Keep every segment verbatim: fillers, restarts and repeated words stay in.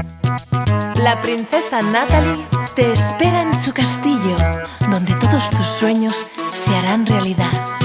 La princesa Natalie te espera en su castillo, donde todos tus sueños se harán realidad.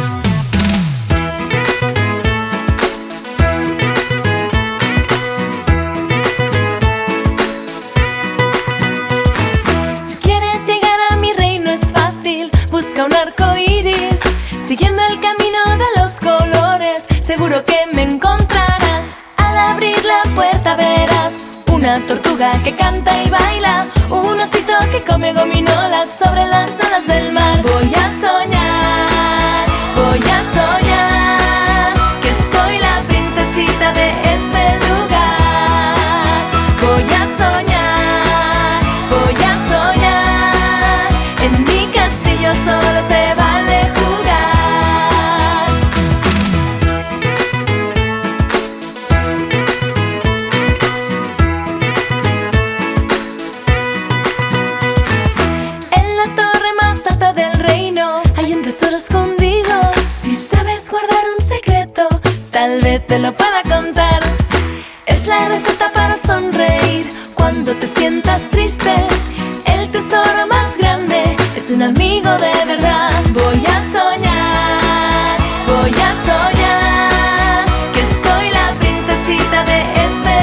Si quieres llegar a mi reino es fácil, busca un arco iris, siguiendo el camino de los colores, seguro que me encontrarás. Al abrir la puerta verás una tortuga que canta y baila, un osito que come gominolas sobre las olas del mar. Voy a soñar, voy a soñar que soy la princesita de este lugar. Voy a soñar, voy a soñar, en mi castillo solo se vale jugar. Tesoro escondido, si sabes guardar un secreto, tal vez te lo pueda contar. Es la receta para sonreír cuando te sientas triste. El tesoro más grande es un amigo de verdad. Voy a soñar, voy a soñar que soy la princesita de este